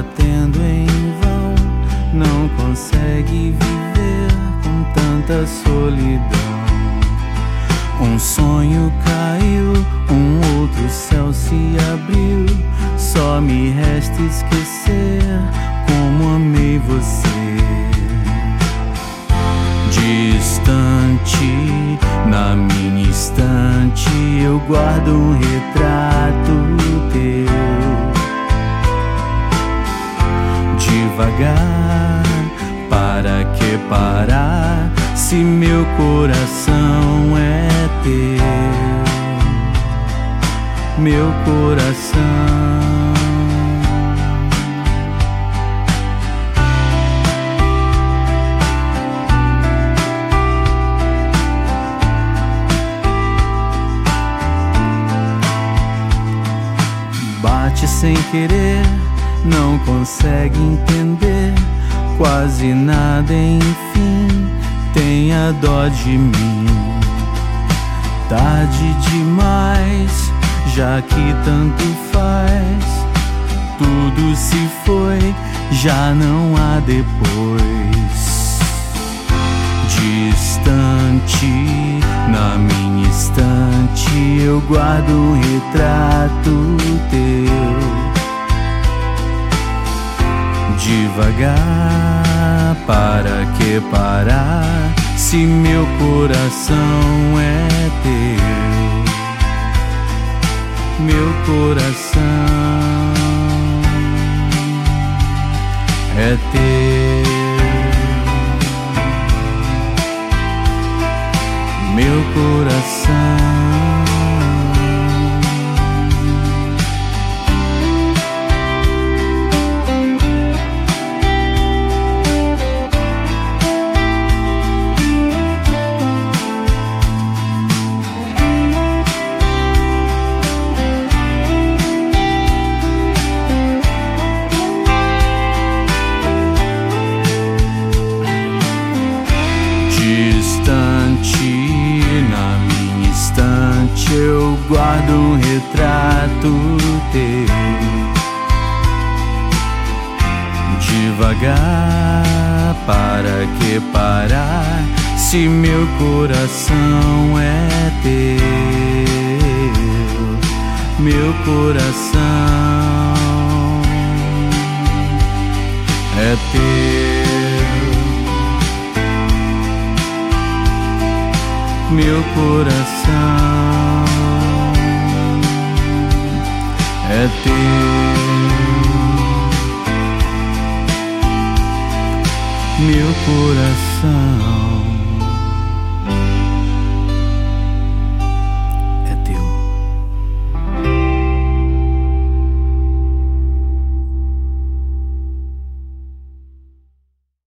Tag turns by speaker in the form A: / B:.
A: batendo em vão, não consegue viver com tanta solidão. Um sonho caiu, um outro céu se abriu, só me resta esquecer como amei você. Distante, na minha estante, eu guardo um retrato teu. Devagar, para que parar, se meu coração é teu, meu coração. Bate sem querer, não consegue entender quase nada, enfim, tenha dó de mim. Tarde demais, já que tanto faz, tudo se foi, já não há depois. Distante, na minha estante, eu guardo um retrato teu. Devagar, para que parar, se meu coração é teu, meu coração é teu, meu coração. Distante, na minha estante, eu guardo um retrato teu. Devagar, para que parar, se meu coração é teu, meu coração é teu, meu coração é teu, meu coração.